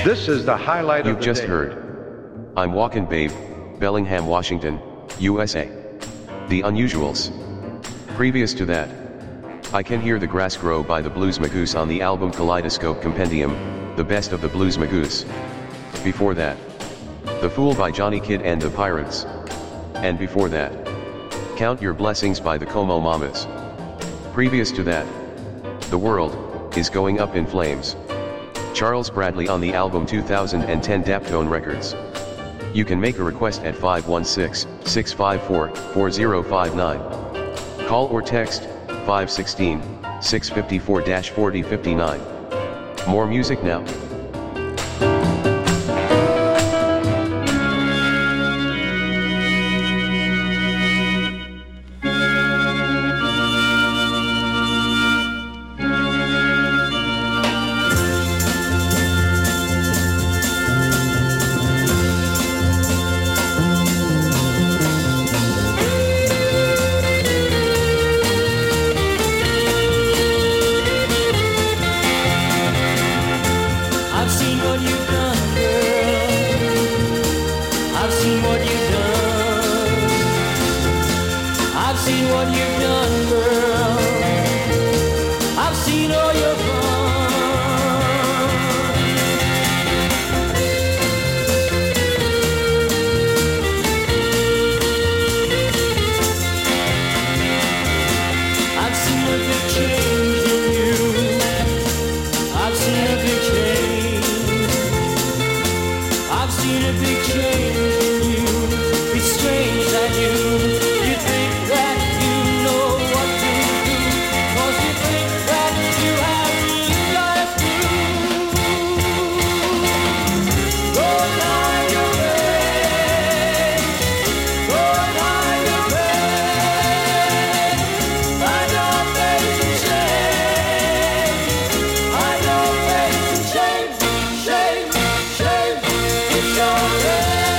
This is the highlight of You've the just day. heard I'm Walkin' Babe, Bellingham, Washington, USA. The Unusuals. Previous to that, I Can Hear the Grass Grow by the Blues Magoos on the album Kaleidoscope Compendium, the best of the Blues Magoos. Before that, The Fool by Johnny Kidd and the Pirates. And before that, Count Your Blessings by the Como Mamas. Previous to that, The World is Going Up in Flames. Charles Bradley on the album 2010 Daptone Records. You can make a request at 516-654-4059. Call or text 516-654-4059. More music now. Shame, shame, it's your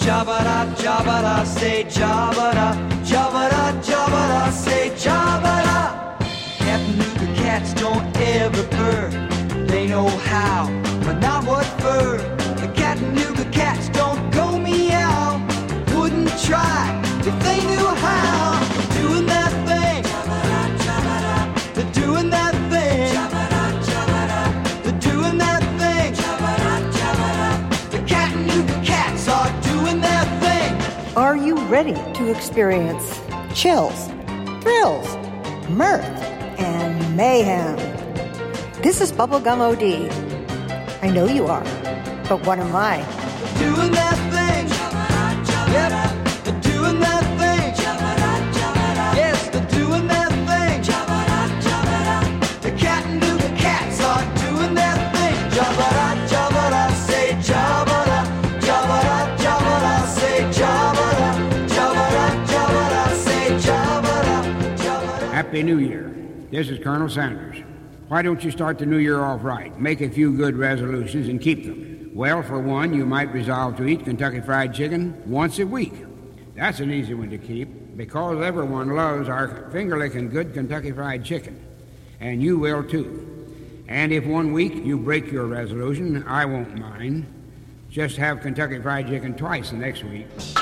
Jabba-da, jabba-da, say jabba-da, jabba-da, jabba-da, say jabba-da. Chattanooga cats don't ever purr. They know how, but not what for. The Chattanooga cats don't go meow. Wouldn't try if they knew how. They're doing that thing. They're doing that thing. They're doing that thing. The Chattanooga cats are doing their thing. Are you ready to experience chills, thrills, mirth, and mayhem? This is Bubblegum OD. I know you are, but what am I? Doing that thing. Yep, they're doing that thing. Yes, they're doing that thing. The Chattanooga cats are doing that thing. Jabba-da, jabba-da, say jabba-da, jabba-da, jabba-da, say jabba-da, jabba-da, jabba-da, say jabba-da, jabba-da. Happy New Year. This is Colonel Sanders. Why don't you start the new year off right? Make a few good resolutions and keep them. Well, for one, you might resolve to eat Kentucky Fried Chicken once a week. That's an easy one to keep because everyone loves our finger-licking good Kentucky Fried Chicken. And you will too. And if one week you break your resolution, I won't mind. Just have Kentucky Fried Chicken twice the next week.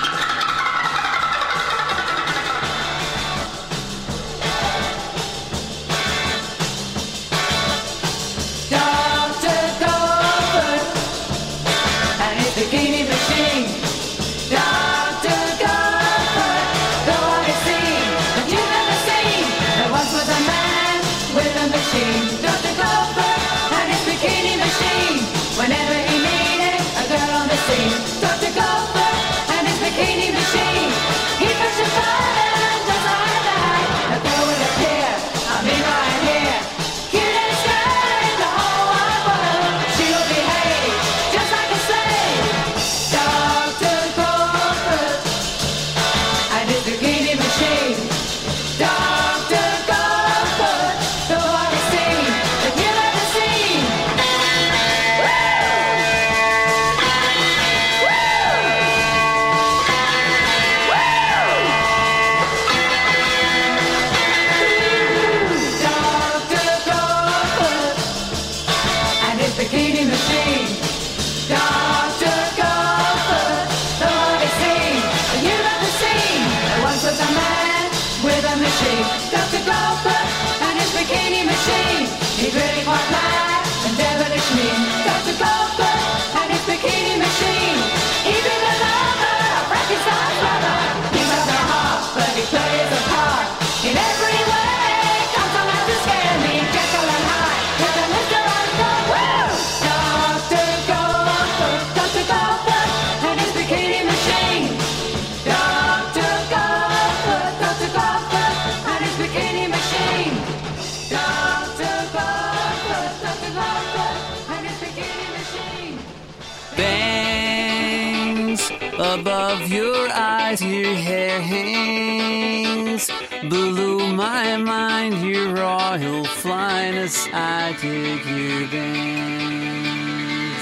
Above your eyes, your hair hangs below my mind, your royal flyness, I dig your bangs.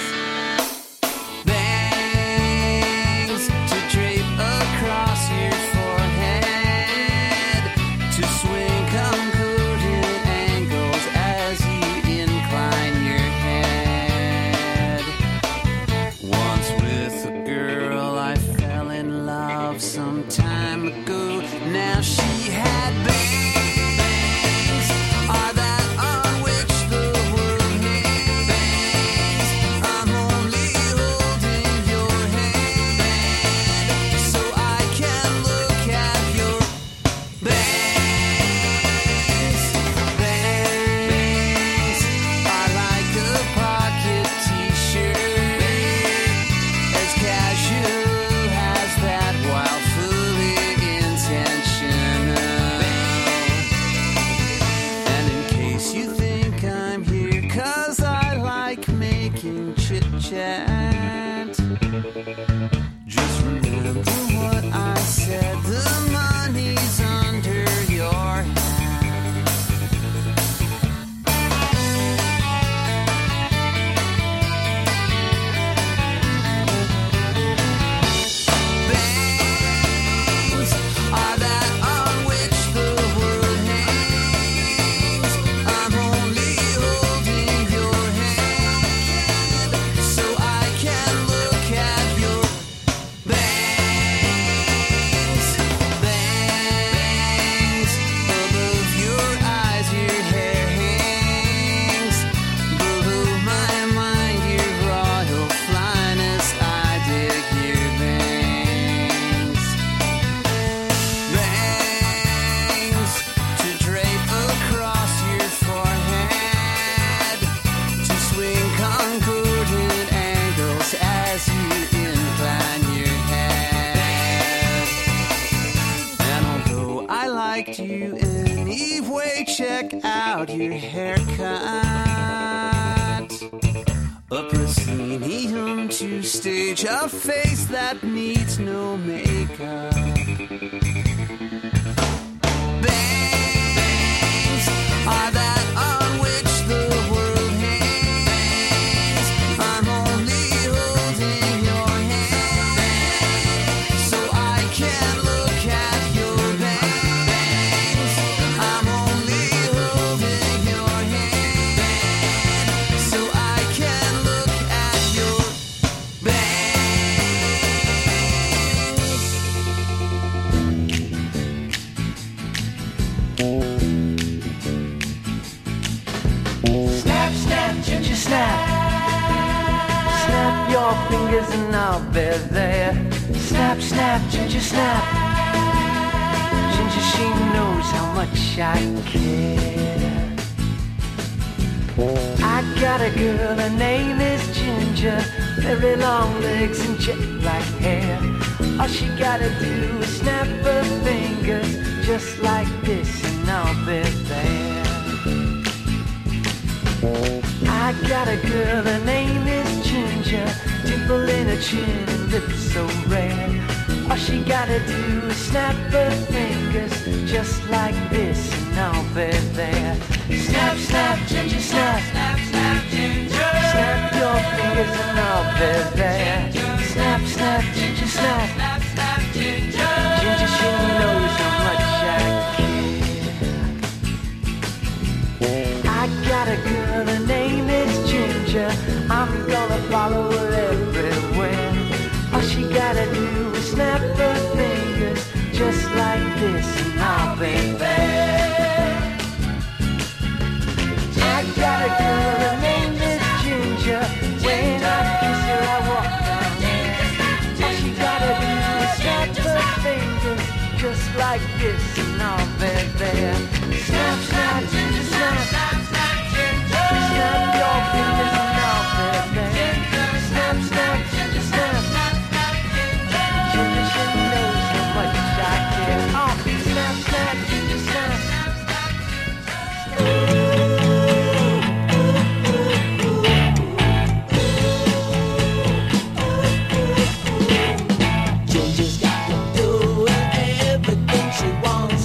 Bangs to drape across your forehead, to swing concordant angles as you incline your head. Once with a girl I fell in love some time ago. Now she had bangs, are that on which the world hangs. I'm only holding your hand so I can look at your bangs. Bangs are like a pocket t-shirt, as casual as that, while fully intentional. And in case you think I'm here 'cause I like making chit-chat, just remember what I said, the money's under your hat. liked you anyway. Check out your haircut. A proscenium to stage a face that needs no makeup. Bangs are that on which the world hangs. I'm only holding your hand so I can look at your bangs. I'm only holding your hand so I can look at your Snap, snap, ginger snap. Snap your fingers and I'll be there. Snap, snap, ginger snap. Ginger, she knows how much I care. I got a girl, her name is Ginger. Very long legs and jet black hair. All she gotta do is snap her fingers just like this and I'll be there. I got a girl, her name is Ginger. Dimple in her chin and lips so red. All she gotta do is snap her fingers just like this and I'll be there. Snap, snap, Ginger, snap. Snap, snap, Ginger. Snap your fingers and I'll be there. Snap, snap, Ginger, snap. Snap, snap, Ginger. Ginger, she knows how much I care. I got a girl, her name is Ginger. I'm gonna follow her everywhere. All she gotta do is snap her fingers just like this and I'll be there. I got a girl, her name is Ginger. When I kiss her, I walk down there. All she gotta do is snap her fingers just like this and I'll be there. Snap, snap, Ginger, snap. Snap your fingers and I'll be there. Snap, snap, Ginger, snap. Ginger, she knows how much I care. Oh, snap, snap, Ginger, snap. Ginger's got to do everything she wants.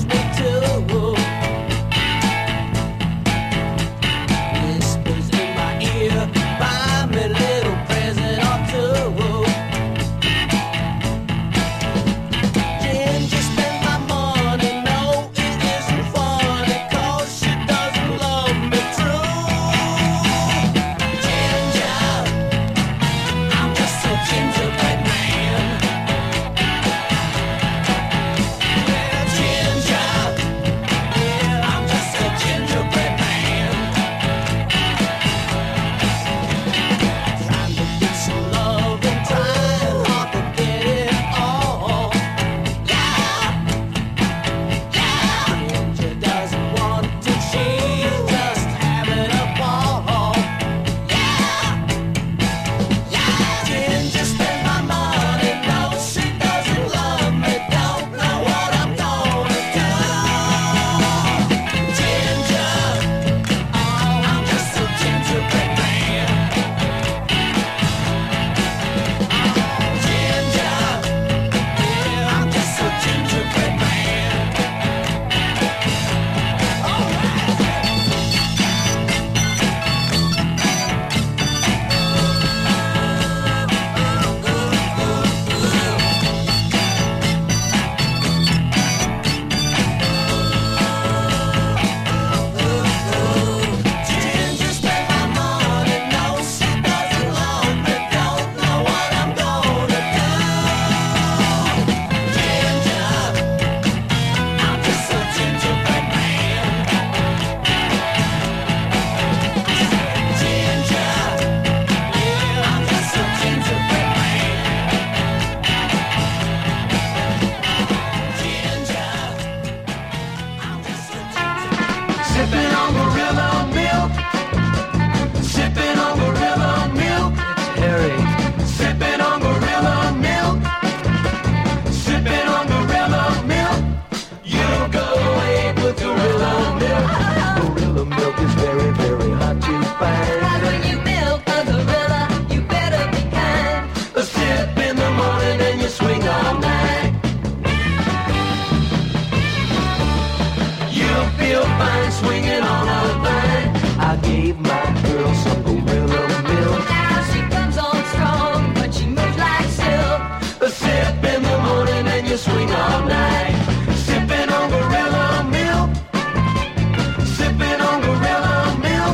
swing all night. Sipping on Gorilla milk. Sipping on Gorilla milk.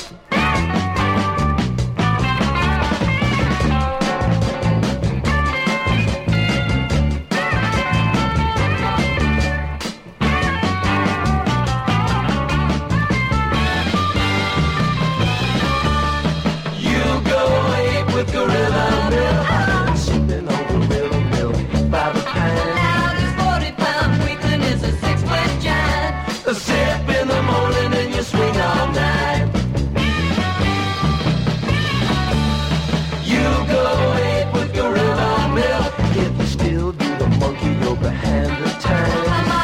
Gorilla milk, sipping on Gorilla milk by the pint. Now this 40-pound weakling is a 6-foot giant. A sip in the morning and you swing all night. You go ape with Gorilla milk. If you still do the monkey yoga hand of time.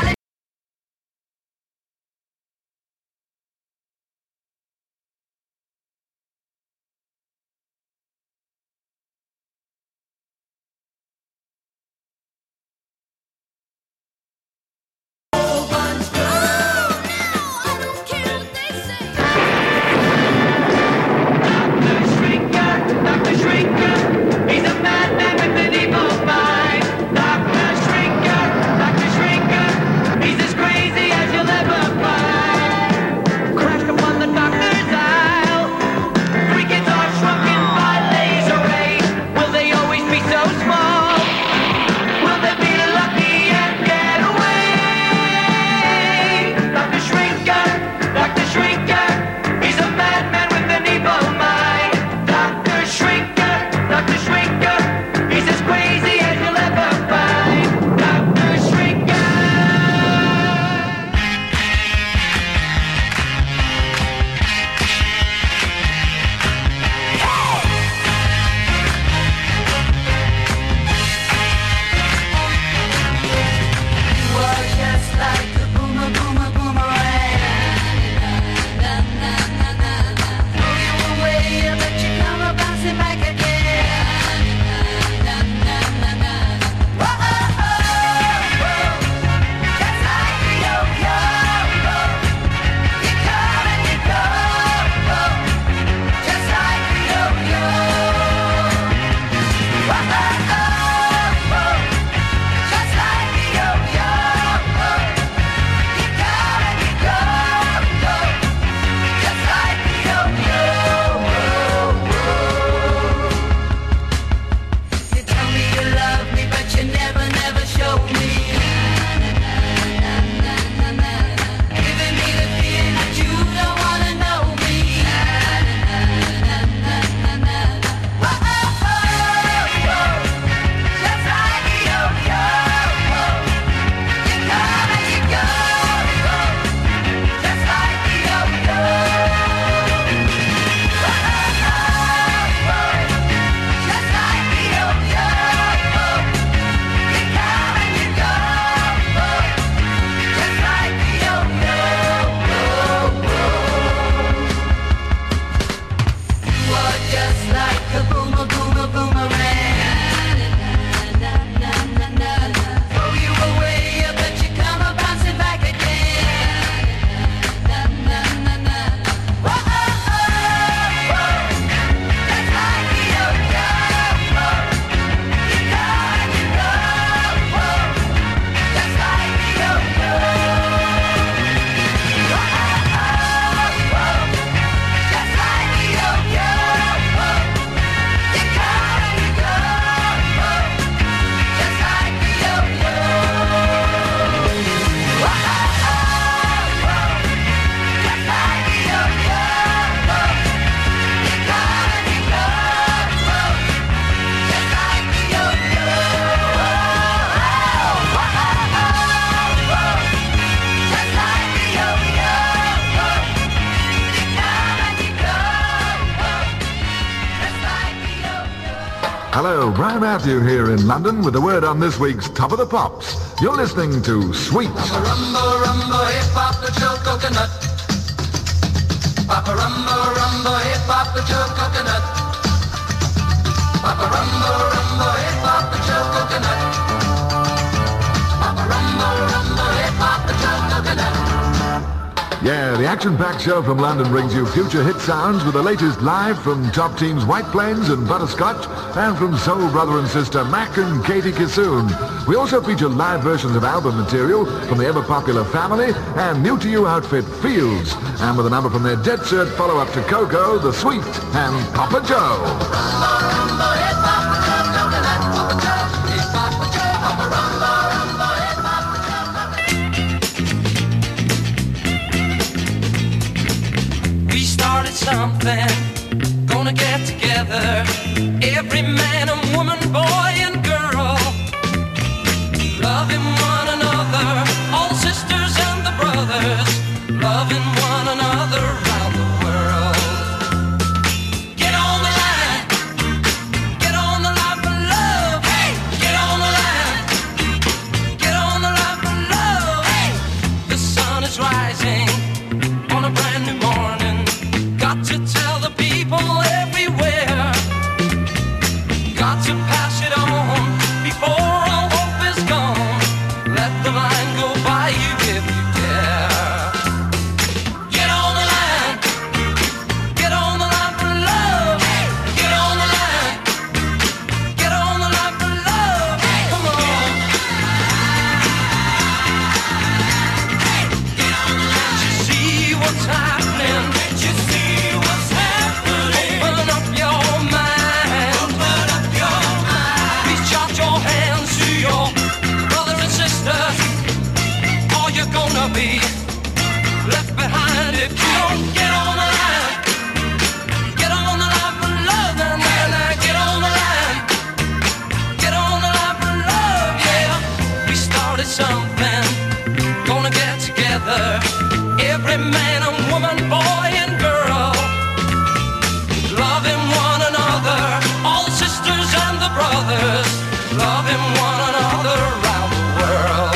Hello, Brian Matthew here in London with a word on this week's Top of the Pops. You're listening to Sweets. Papa rumba rumba hip hop the Joe Coconut. Papa rumba hip hop the Joe Coconut. Papa rumba hip hop the Joe Coconut. Papa rumba hip hop the Joe Coconut. Yeah, the action-packed show from London brings you future hit sounds with the latest live from top teams White Plains and Butterscotch and from soul brother and sister Mac and Katie Kissoon. We also feature live versions of album material from the ever-popular Family and new-to-you outfit Fields, and with a number from their dead-cert follow-up to Coco, The Sweet, and Papa Joe. Something, gonna get together, every man and woman, boy and girl, loving one another, all sisters and the brothers, loving one another around the world. Get on the line for love, hey, get on the line for love, hey, the sun is rising on a brand new morning. Got to tell the people everywhere. Got to pass it on before all hope is gone. Let the line go by you if you dare. Get on the line for love. Get on the line for love. Come on. Can't you see what's happening? Gonna be left behind if you don't get on the line. Get on the line for love, nah, nah, nah. Get on the line. Get on the line for love, yeah. We started something, gonna get together, every man and woman, boy and girl, loving one another, all the sisters and the brothers, loving one another around the world.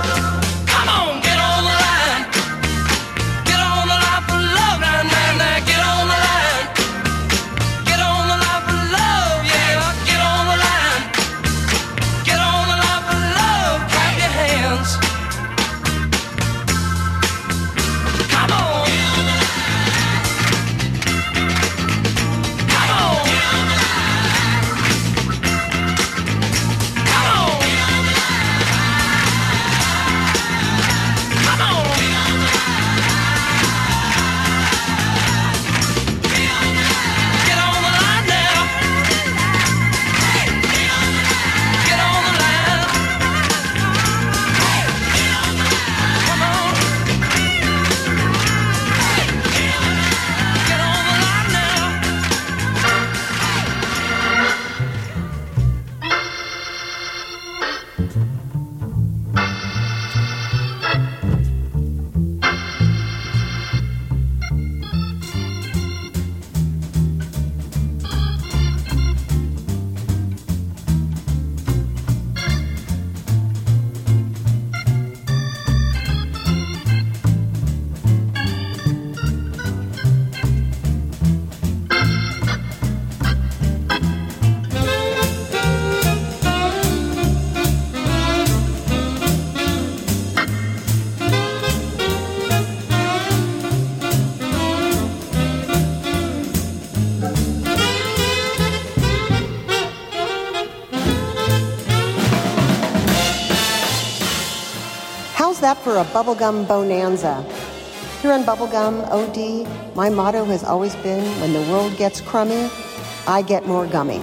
That for a bubblegum bonanza. Here on Bubblegum OD, my motto has always been, when the world gets crummy, I get more gummy.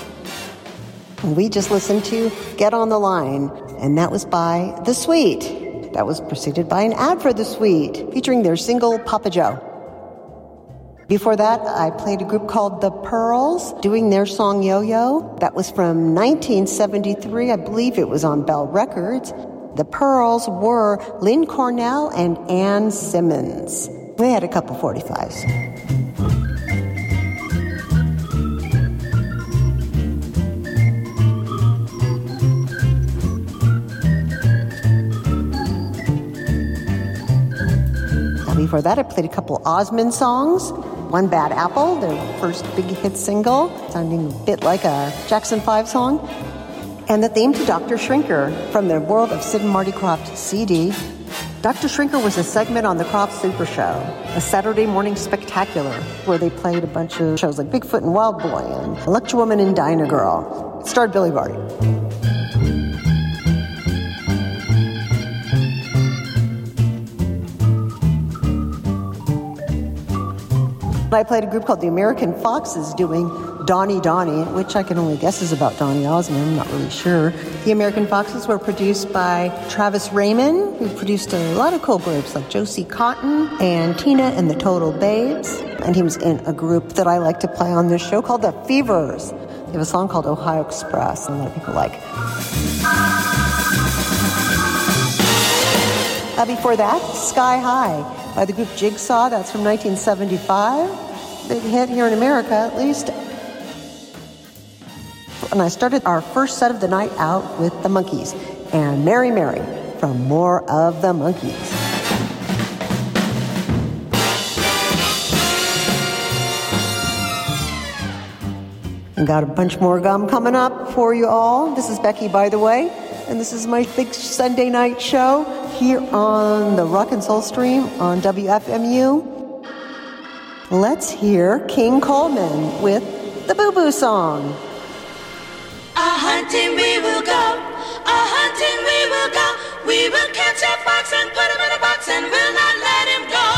And we just listened to Get on the Line, and that was by The Sweet. That was preceded by an ad for The Sweet, featuring their single Papa Joe. Before that, I played a group called The Pearls, doing their song Yo-Yo. That was from 1973. I believe it was on Bell Records. The Pearls were Lynn Cornell and Ann Simmons. They had a couple 45s. Now before that, I played a couple Osmond songs. One Bad Apple, their first big hit single, sounding a bit like a Jackson 5 song. And the theme to Dr. Shrinker from the World of Sid and Marty Krofft CD. Dr. Shrinker was a segment on the Crop Super Show, a Saturday morning spectacular where they played a bunch of shows like Bigfoot and Wild Boy and Electra Woman and Dinah Girl. It starred Billy Barty. I played a group called the American Foxes doing Donnie Donnie, which I can only guess is about Donny Osmond. I'm not really sure. The American Foxes were produced by Travis Raymond, who produced a lot of cool groups like Josie Cotton and Tina and the Total Babes. And he was in a group that I like to play on this show called the Fevers. They have a song called Ohio Express, and a lot of people like. Before that, Sky High by the group Jigsaw. That's from 1975. Big hit here in America, at least. And I started our first set of the night out with the Monkees and Mary Mary from More of the Monkees. And got a bunch more gum coming up for you all. This is Becky, by the way, and this is my big Sunday night show here on the Rock and Soul Stream on WFMU. Let's hear King Coleman with the Boo Boo Song. A-hunting we will go, a-hunting we will go. We will catch a fox and put him in a box and will not let him go.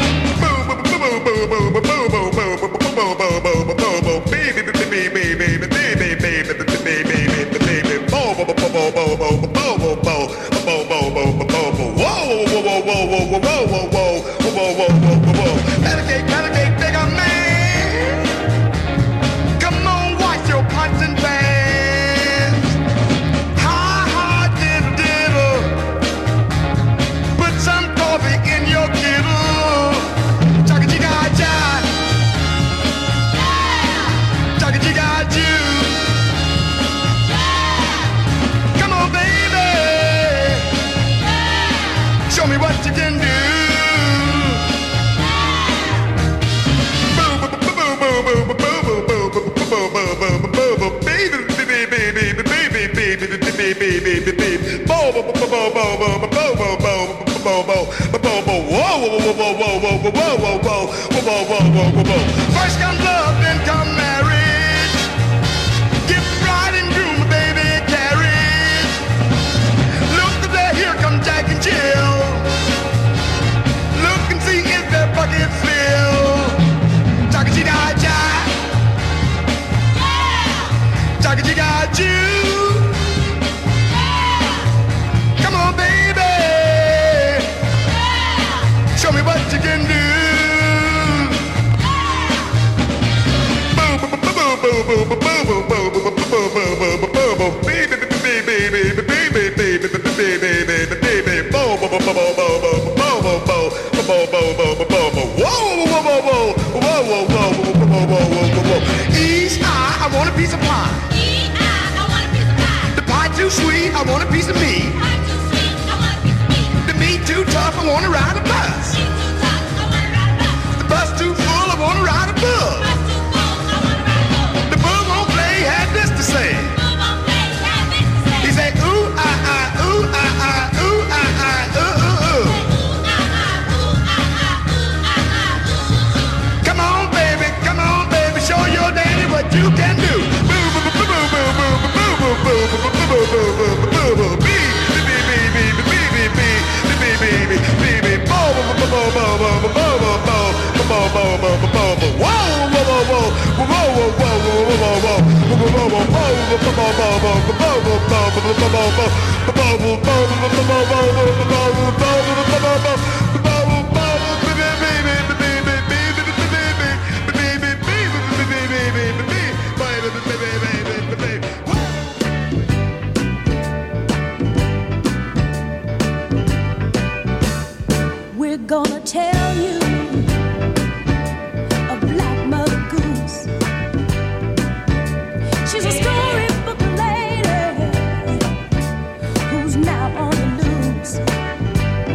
Pancake, bigger man. Come on, wash your pots and pans. Ha, diddle. Put some coffee in your kettle. Chugga-chugga-cha. Chugga-chugga-choo. Come on, baby. Show me what you can do. First come love, then come marriage. Give bride and groom, baby, carriage. Look there, here come Jack and Jill. Look and see if their buckets fill. Chugga-chugga-cha. Chugga-chugga-choo. Come on, baby. Show me what you can do. East eye, I want a piece of pie. The pie too sweet, I want a piece of meat. The meat too tough, I want to ride a bus. The bus too full, I want to ride a bull. The bull won't play, had this to say. He said, ooh, ah, ah, ooh, ah, ah, ooh, ah, ah, ooh, ooh, ooh. Come on, baby, show your daddy what you can do. We're gonna tell you a black mother goose. She's a storybook lady who's now on the loose.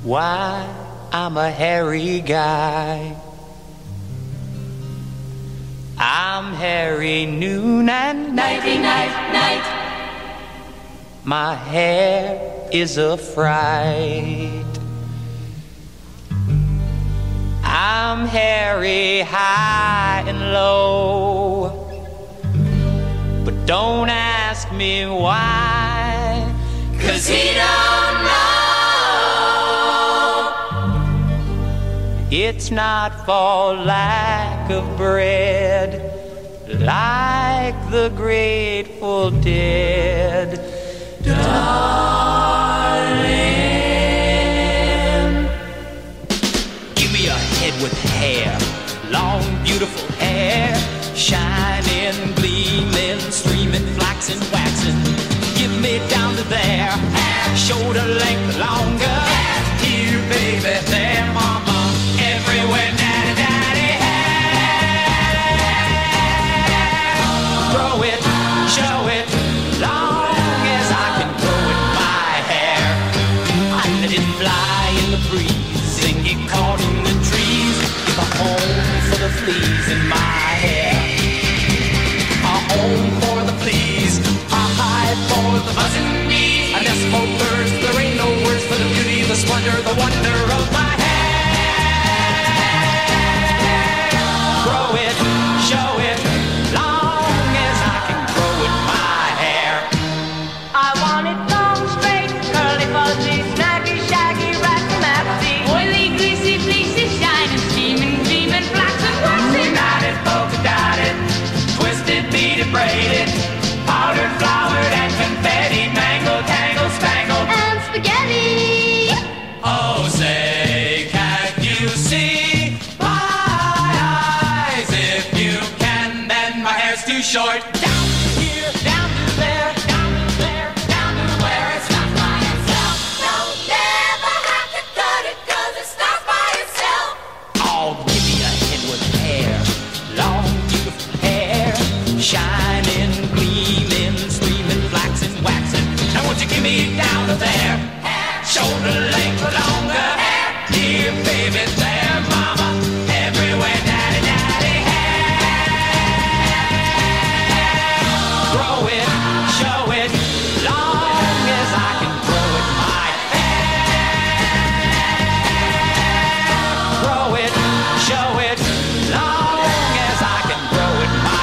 why I'm a hairy guy. I'm hairy noon and nighty night, night. My hair is a fright. I'm hairy high and low, but don't ask me why, 'cause he don't know. It's not for lack of bread, like the Grateful Dead. Darling, give me a head with hair, long beautiful hair, shining, gleaming, streaming, flaxen, waxing. Give me down to there, shoulder length longer. Here, baby, there, mama, everywhere, daddy, daddy, hair. Grow it, show it, long as I can grow it, my hair. I let it fly in the breeze and get caught in the trees. Give a home for the fleas in my hair. A home for the fleas, a hive for the buzzing bees, a nest for birds. There ain't no words for the beauty, the splendor, the wonder of my hair. Grow it, show it, long as I can grow it, my hair. I want it long, straight, curly, fuzzy, snacky, shaggy, ratsy-maxy, oily, greasy, fleecy, shining, steaming, gleaming, flaxen, waxy. Knotted, polka dotted, twisted, beaded, braided, powdered, flowered, and confetti, mangled, tangled, spangled, And spaghetti. Oh, say, can you see my eyes? If you can, then my hair's too short. Down here, down to there, down to there, down to where it stops by itself. No, never have to cut it 'cause it stops by itself. Oh, give me a head with hair, long, beautiful hair, shining, gleaming, streaming, flaxen, waxing. Now won't you give me down to there, shoulder length longer, here, baby, there, mama, everywhere, daddy, daddy, hair. Grow it, show it, long as I can grow it, my hair. Grow it, show it, long as I can grow it, my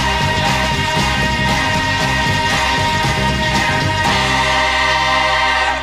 hair.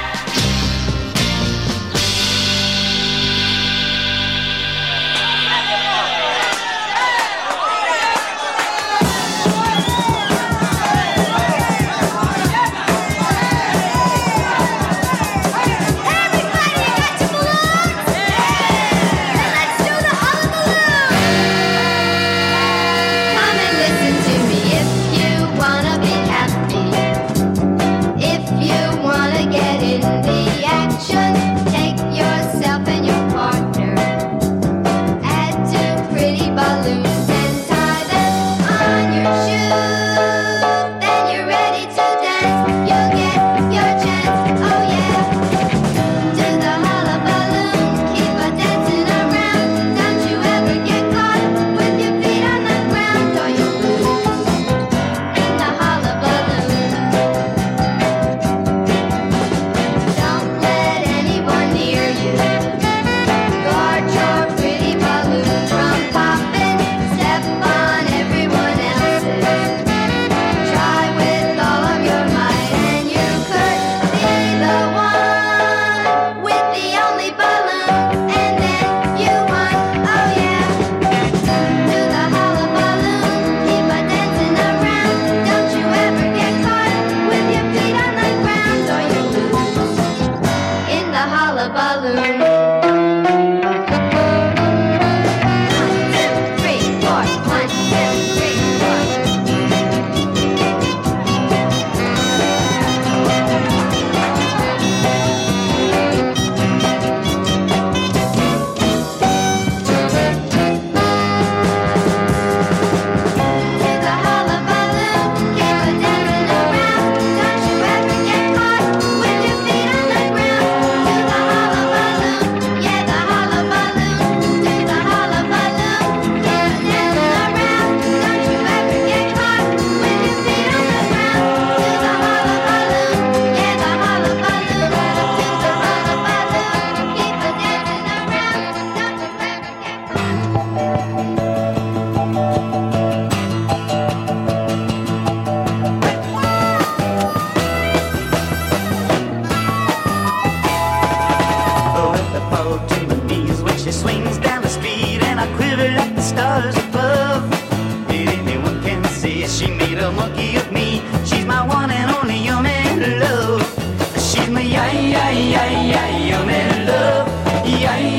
say she made a monkey of me. She's my one and only yummy love. She's my yummy love. Yummy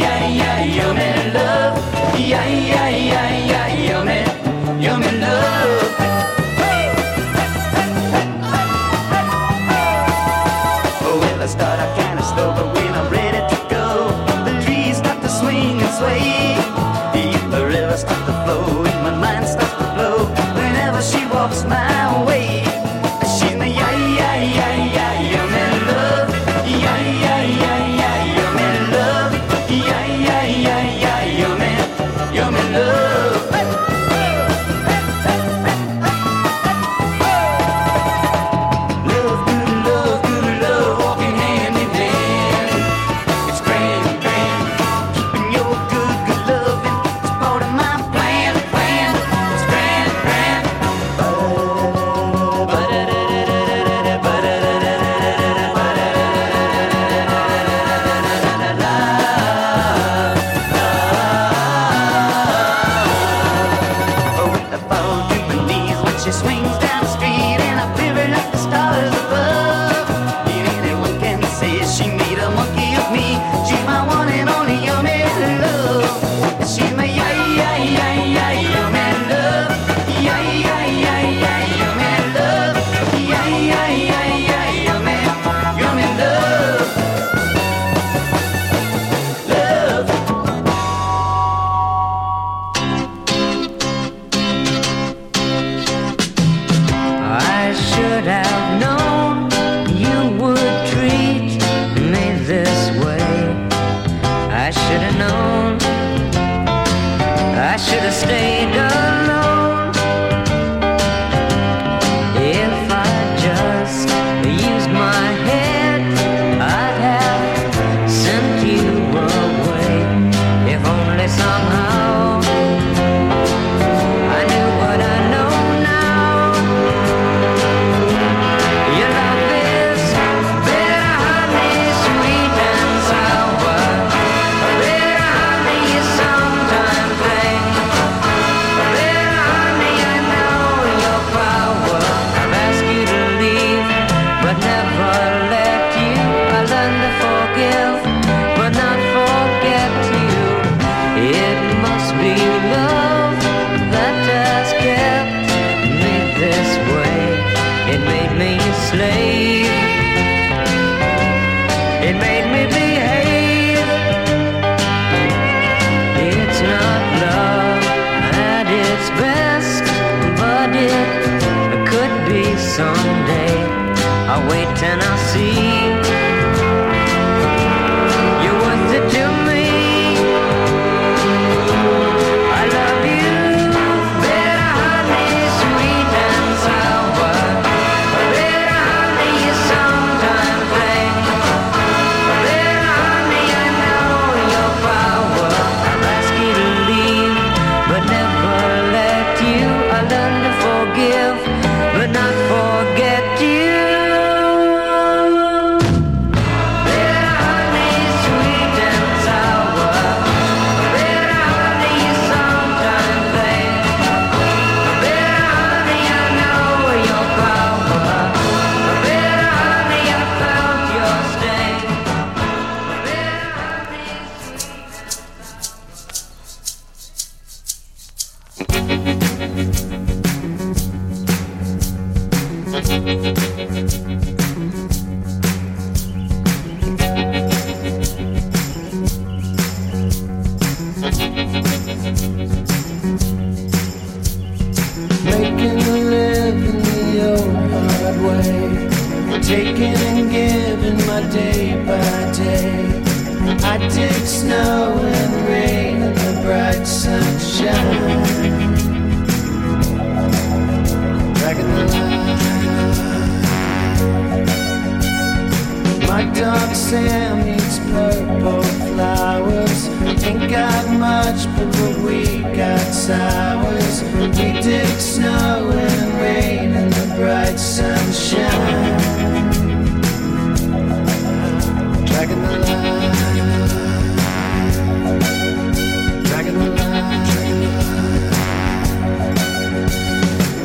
love. Yummy love. Well, I start out kind of slow, but when I'm ready to go, the trees start to swing and sway. The river starts to flow, and my mind starts to blow whenever she walks my way. She's my yummy love. Yummy love. Yummy love. She swings down the street and I quiver like the stars above. And anyone can say she made a monkey of me. She's my one and only yummy love. She's my yummy love. Yummy love. Yummy love. Love. I should have known you would treat me this way. I should have known. I should have stayed alone. If I just used my head, I'd have sent you away. If only somehow I knew what I know now. Your love is bitter honey, sweet and sour. Bitter honey, you sometimes think. Bitter honey, I know your power. I've asked you to leave, but never let you. I learned to forgive, but not forget you. It must be love that has kept me this way. It made me a slave. It made me behave. It's not love at its best, but it could be someday. I'll wait and I'll see. You're worth it to me. I love you. Bitter honey, sweet and sour. Bitter honey, you sometimes think. Bitter honey, I know your power. I've asked you to leave, but never let you. I learned to forgive, but not forget you. Bitter honey, sweet and sour. Bitter honey, you sometimes think. Bitter honey, I know your power. Bitter honey, I felt your sting. Bitter honey. Making a living the old hard way, taking and giving my day by day. I dig snow and rain and the bright sunshine, dragging the line. My dog Sam eats purple flowers. Ain't got much, but what we got sours. We dig snow and rain and the bright sunshine, dragging the line, dragging the line.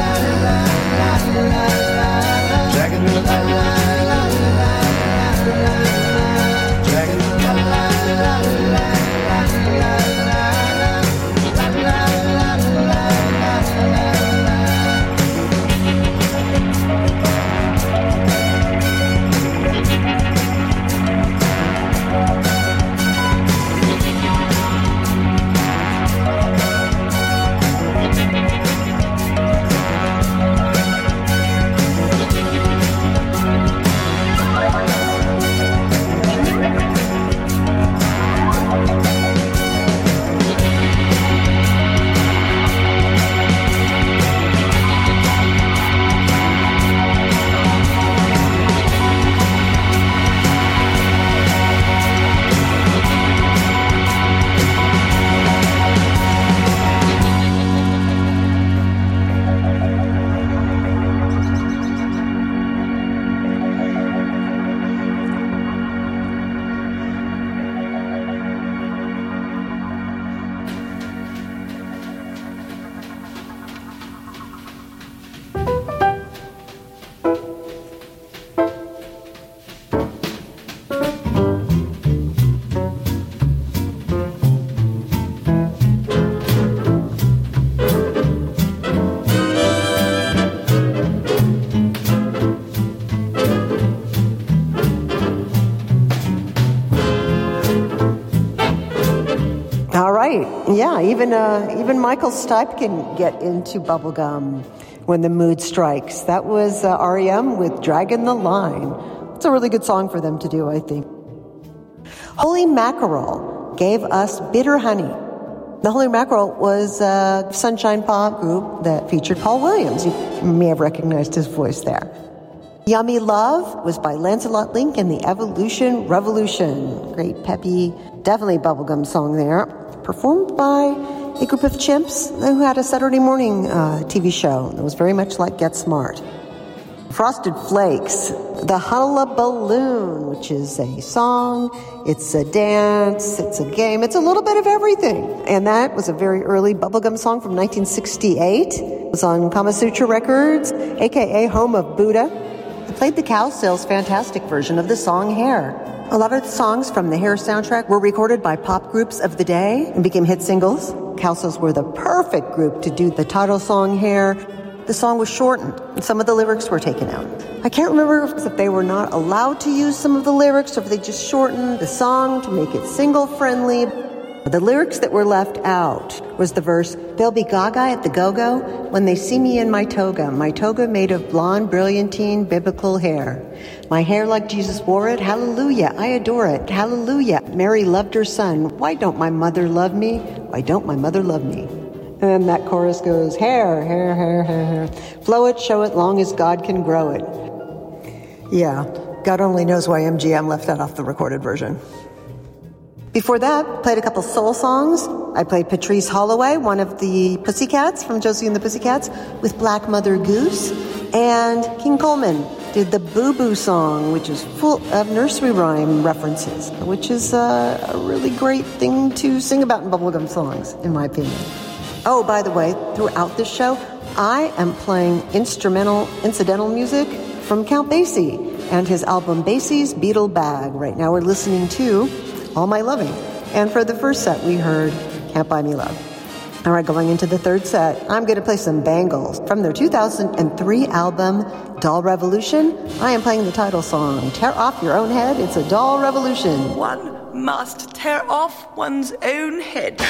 Dragging the Yeah, even Michael Stipe can get into bubblegum when the mood strikes. That was REM with Draggin' the Line. It's a really good song for them to do, I think. Holy Mackerel gave us Bitter Honey. The Holy Mackerel was a sunshine pop group that featured Paul Williams. You may have recognized his voice there. Yummy Love was by Lancelot Link and the Evolution Revolution. Great, peppy, definitely bubblegum song there. Performed by a group of chimps who had a Saturday morning TV show that was very much like Get Smart. Frosted Flakes, The Hullaballoon, which is a song, it's a dance, it's a game, it's a little bit of everything. And that was a very early bubblegum song from 1968. It was on Kama Sutra Records, aka Home of Buddha. I played the Cowsills' fantastic version of the song Hair. A lot of the songs from the Hair soundtrack were recorded by pop groups of the day and became hit singles. Cowsills were the perfect group to do the title song Hair. The song was shortened, and some of the lyrics were taken out. I can't remember if they were not allowed to use some of the lyrics or if they just shortened the song to make it single-friendly. The lyrics that were left out was the verse, "They'll be gaga at the go-go when they see me in my toga made of blonde, brilliantine, biblical hair. My hair like Jesus wore it, hallelujah, I adore it, hallelujah. Mary loved her son, why don't my mother love me? Why don't my mother love me?" And that chorus goes, hair, hair, hair, hair, hair. Flow it, show it, long as God can grow it. Yeah, God only knows why MGM left that off the recorded version. Before that, played a couple soul songs. I played Patrice Holloway, one of the Pussycats from Josie and the Pussycats, with Black Mother Goose. And King Coleman did the Boo Boo song, which is full of nursery rhyme references, which is a really great thing to sing about in bubblegum songs, in my opinion. Oh, by the way, throughout this show, I am playing incidental music from Count Basie and his album Basie's Beetle Bag. Right now we're listening to All My Loving. And for the first set, we heard Can't Buy Me Love. All right, going into the third set, I'm going to play some Bangles. From their 2003 album, Doll Revolution, I am playing the title song, Tear Off Your Own Head. It's a Doll Revolution. One must tear off one's own head.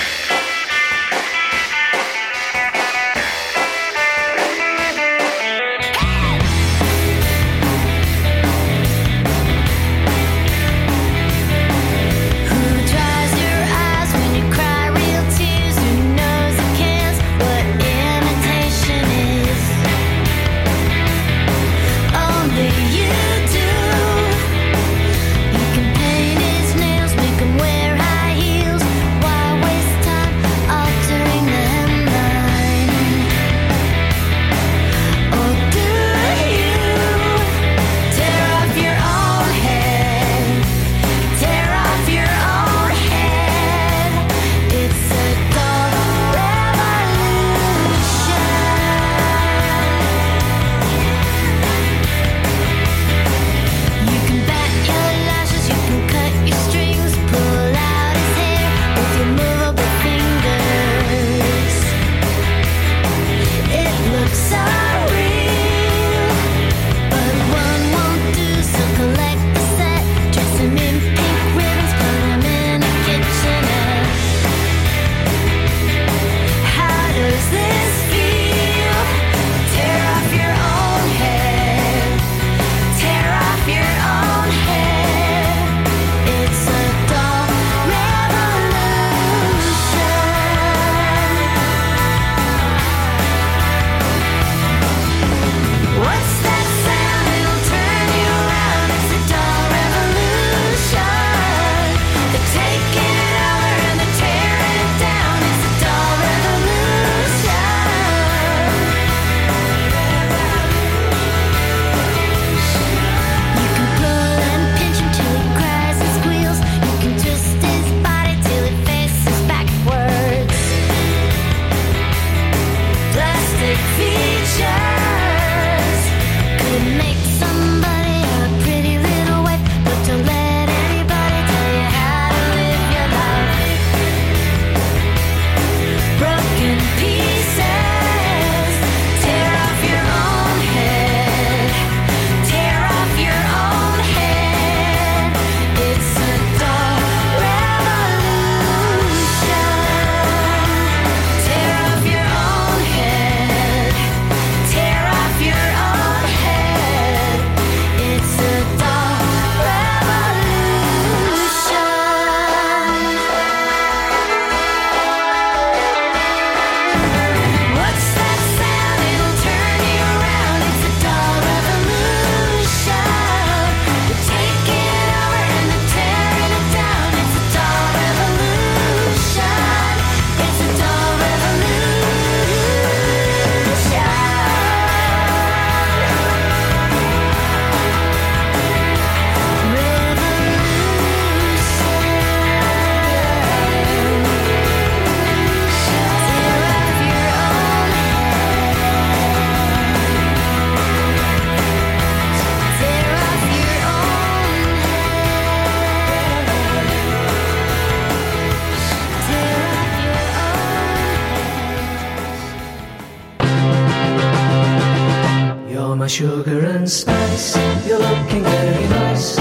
Sugar and spice, you're looking very nice.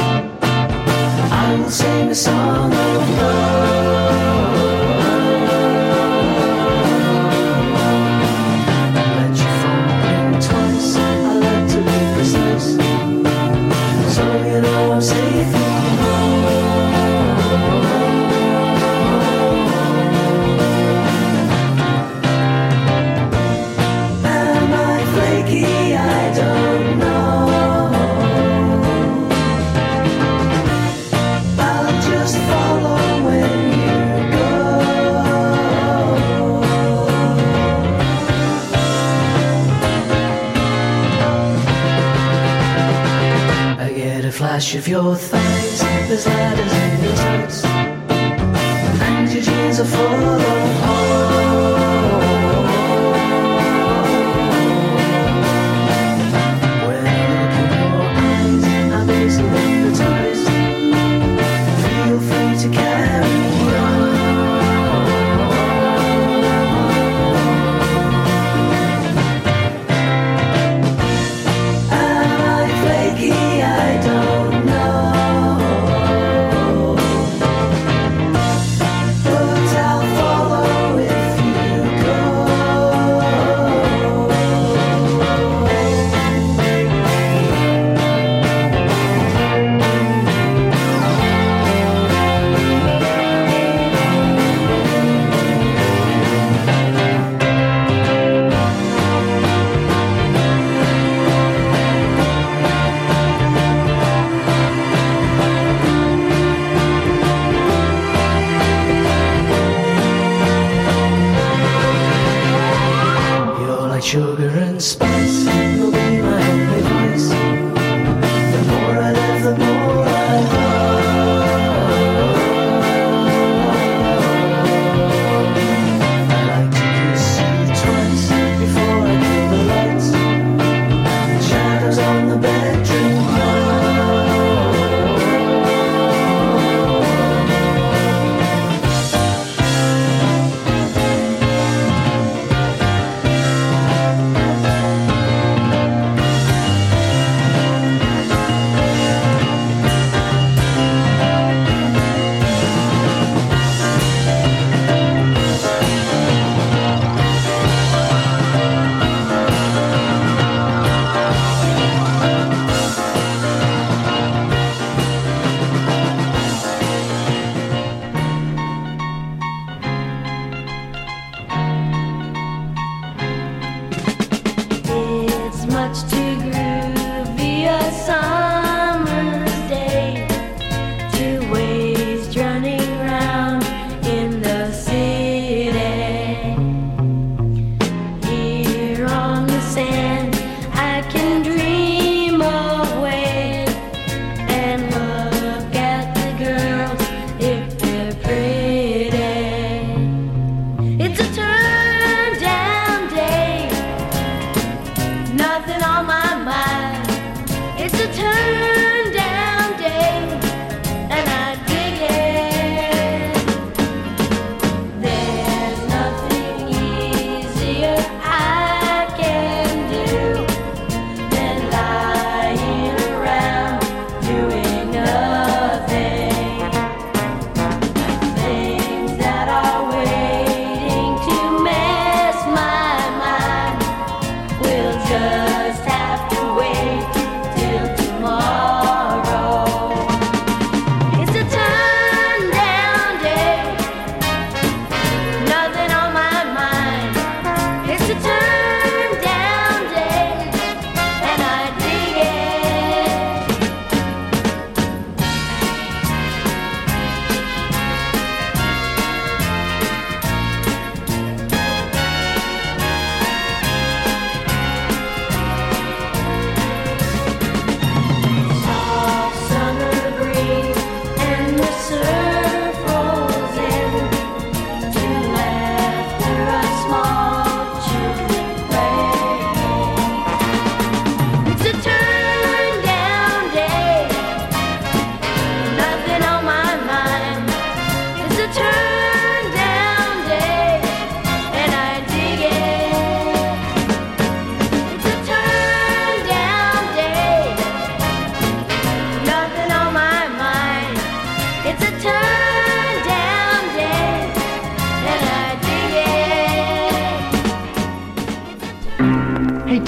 I will sing a song of love. Let you fall in twice. I like to be precise, so you know I'm safe and am I flaky? I don't know. I'll just follow when you go. I get a flash of your thighs, there's ladders in your tights, and your jeans are full of holes. To catch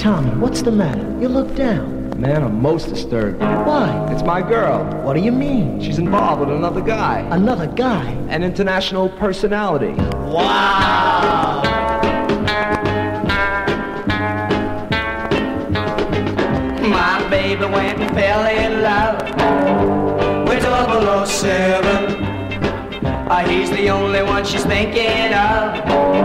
Tommy, what's the matter? You look down. Man, I'm most disturbed. Why? It's my girl. What do you mean? She's involved with another guy. Another guy? An international personality. Wow! My baby went and fell in love with 007. He's the only one she's thinking of.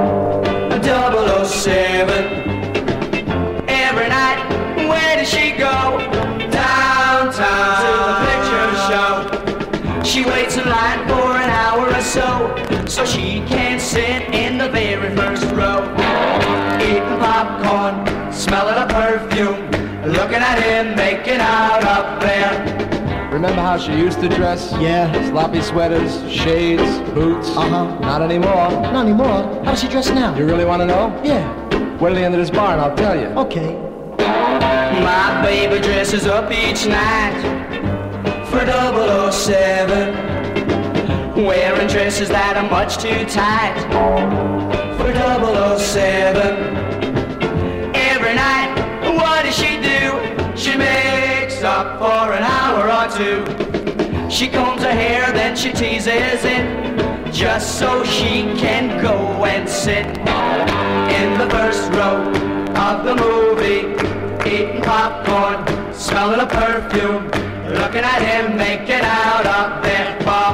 007. Every night, where does she go? Downtown to the picture show. She waits in line for an hour or so she can sit in the very first row. Eating popcorn, smelling a perfume, looking at him making out up there. Remember how she used to dress? Yeah. Sloppy sweaters, shades, boots. Not anymore. Not anymore? How does she dress now? You really want to know? Yeah. Wait till the end of this bar and I'll tell you. Okay. My baby dresses up each night for 007, wearing dresses that are much too tight for 007. Every night, what does she do? She makes up for an hour or two. She combs her hair, then she teases it, just so she can go and sit in the first row of the movie, eating popcorn, smelling a perfume, looking at him making out up there.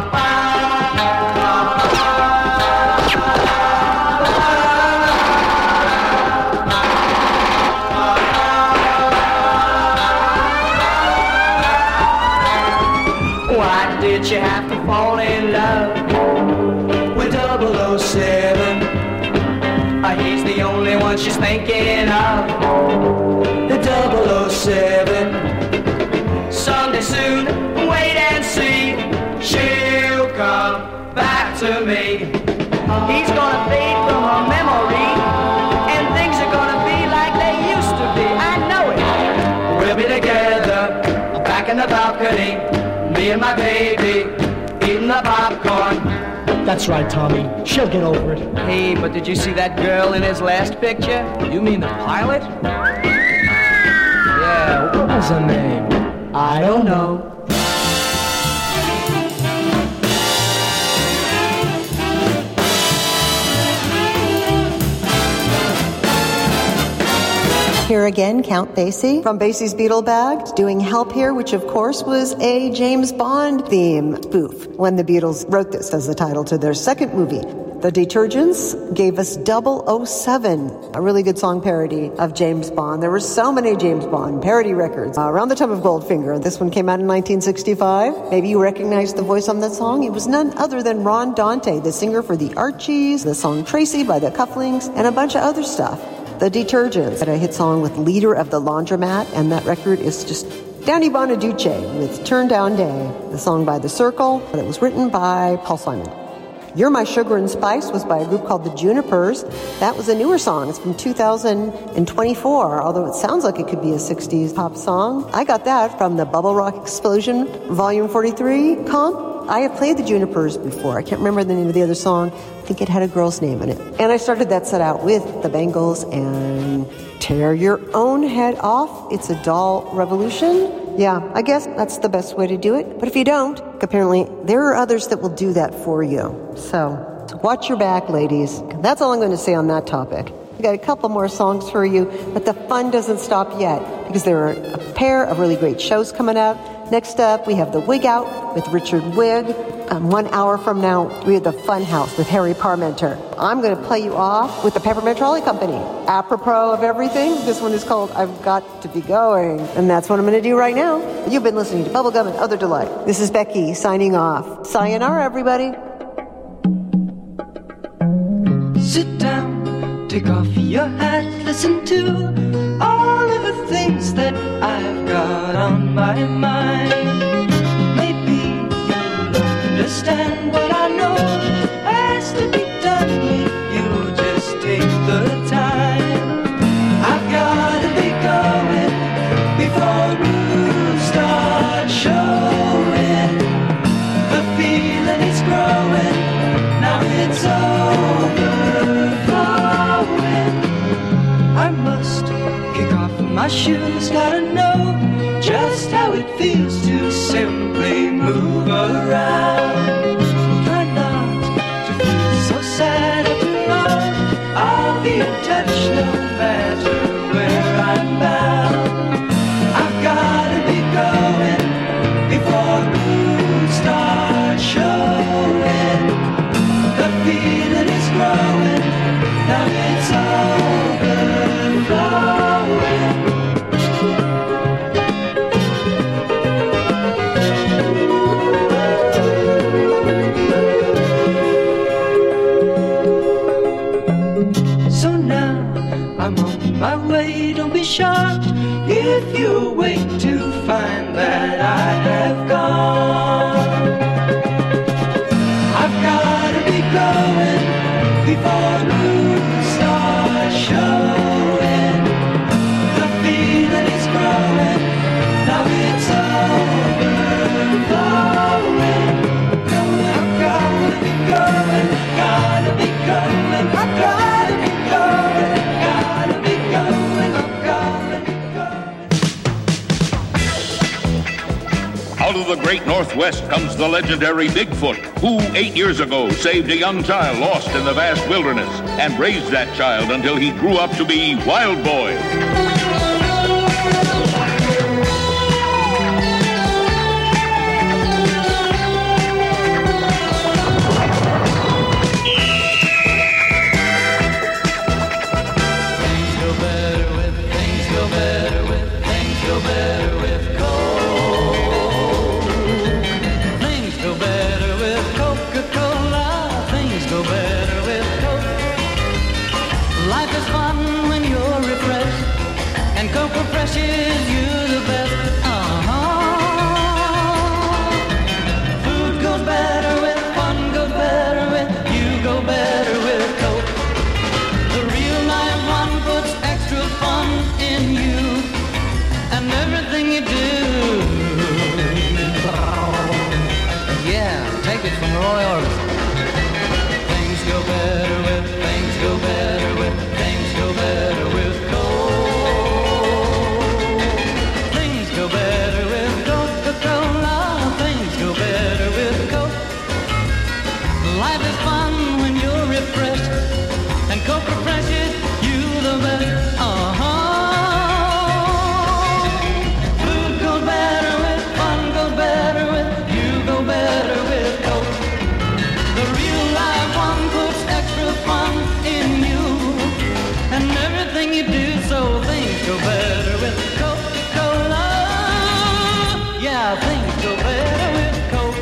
Why did you have to fall in love with 007? He's the only one she's thinking of. The 007. Someday soon, wait and see, she'll come back to me. He's gonna fade from her memory, and things are gonna be like they used to be. I know it. We'll be together, back in the balcony, me and my baby, eating the popcorn. That's right, Tommy. She'll get over it. Hey, but did you see that girl in his last picture? You mean the pilot? Yeah, what was her name? I don't know. Here again, Count Basie from Basie's Beetle Bag, doing Help Here, which of course was a James Bond theme spoof when the Beatles wrote this as the title to their second movie. The Detergents gave us 007, a really good song parody of James Bond. There were so many James Bond parody records around the time of Goldfinger. This one came out in 1965. Maybe you recognize the voice on that song. It was none other than Ron Dante, the singer for the Archies, the song Tracy by the Cufflinks, and a bunch of other stuff. The Detergents had a hit song with Leader of the Laundromat, and that record is just Danny Bonaduce with Turn Down Day, the song by The Circle that was written by Paul Simon. You're My Sugar and Spice was by a group called the Junipers. That was a newer song. It's from 2024, although it sounds like it could be a 60s pop song. I got that from the Bubble Rock Explosion Volume 43 comp. I have played the Junipers before. I can't remember the name of the other song. I think it had a girl's name in it. And I started that set out with the Bangles and Tear Your Own Head Off. It's a doll revolution. Yeah, I guess that's the best way to do it. But if you don't, apparently there are others that will do that for you. So watch your back, ladies. That's all I'm going to say on that topic. We got a couple more songs for you, but the fun doesn't stop yet because there are a pair of really great shows coming up. Next up, we have the Wig Out with Richard Wigg. 1 hour from now, we have the Fun House with Harry Parmenter. I'm going to play you off with the Peppermint Trolley Company. Apropos of everything, this one is called I've Got to Be Going. And that's what I'm going to do right now. You've been listening to Bubblegum and Other Delight. This is Becky signing off. Sayonara, everybody. Sit down, take off your hat, listen to all of the things that I've got on my mind. Maybe you'll understand what I know has to be done if you just take the time. I've got to be going before rules start showing. The feeling is growing, now it's overflowing. I must kick off my shoes, gotta know just how it feels to simply move around. Try not to feel so sad after all. I'll be in touch no matter where I'm bound. I've gotta be going before the moon starts showing. The feeling is growing, now it's overflowing. So now I'm on my way, don't be shocked if you wait to find that I have gone. I've gotta be going before the moon starts showing. The feeling is growing, now it's overflowing. I've gotta be going, gotta be going, I've gotta be going, gotta be going, I've gotta be going. Out of the great Northwest comes the legendary Bigfoot, who 8 years ago saved a young child lost in the vast wilderness and raised that child until he grew up to be Wild Boy. Coke refreshes you the best. Food goes better with fun, goes better with you, go better with Coke. The real life one puts extra fun in you and everything you do. Yeah, take it from Roy Orbison. Things go better with, things go better with, things go better with Coke. Go better with Coca-Cola. Things go better with Coke. Life is fun when you're refreshed, and Coke refreshes you the best. Food goes better with, fun goes better with, you go better with Coke. The real life one puts extra fun in you, and everything you do, so things go better with Coca-Cola. Yeah, things go better with Coke.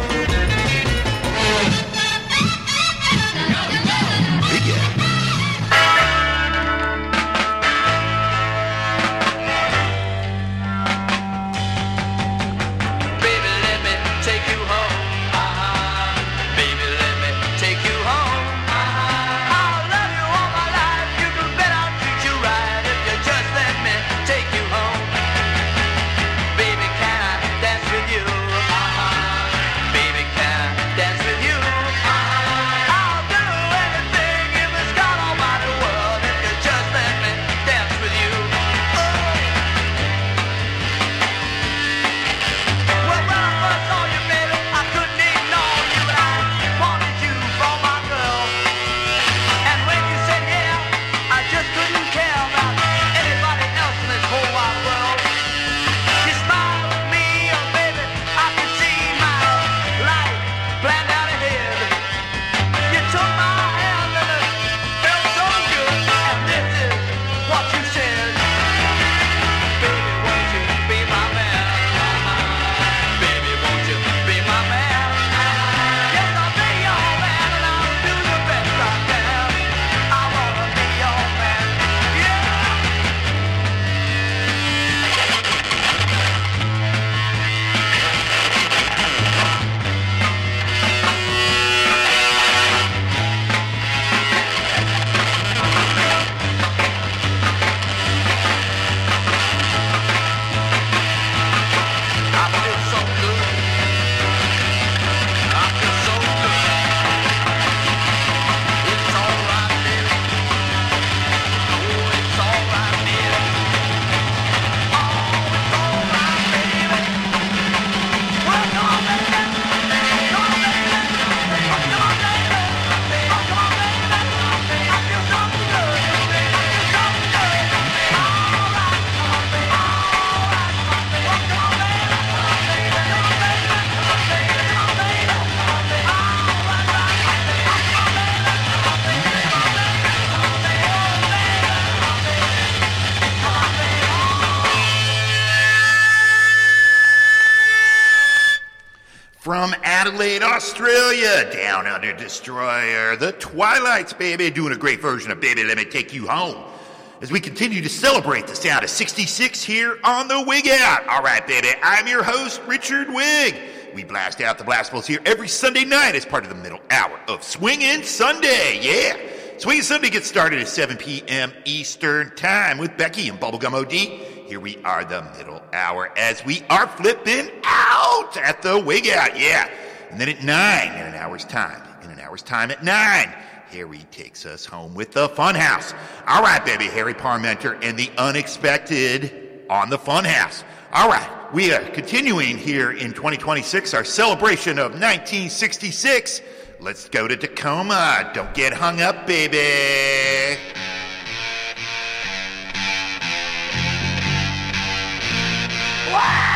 Adelaide, Australia, down under Destroyer, the Twilights, baby, doing a great version of Baby Let Me Take You Home. As we continue to celebrate the sound of 66 here on the Wig Out. All right, baby, I'm your host, Richard Wig. We blast out the Blastables here every Sunday night as part of the middle hour of Swingin' Sunday, yeah. Swingin' Sunday gets started at 7 p.m. Eastern Time with Becky and Bubblegum OD. Here we are, the middle hour, as we are flipping out at the Wig Out, yeah. And then at 9, in an hour's time at 9, Harry takes us home with the Funhouse. All right, baby, Harry Parmenter and the Unexpected on the Funhouse. All right, we are continuing here in 2026, our celebration of 1966. Let's go to Tacoma. Don't get hung up, baby. Wow!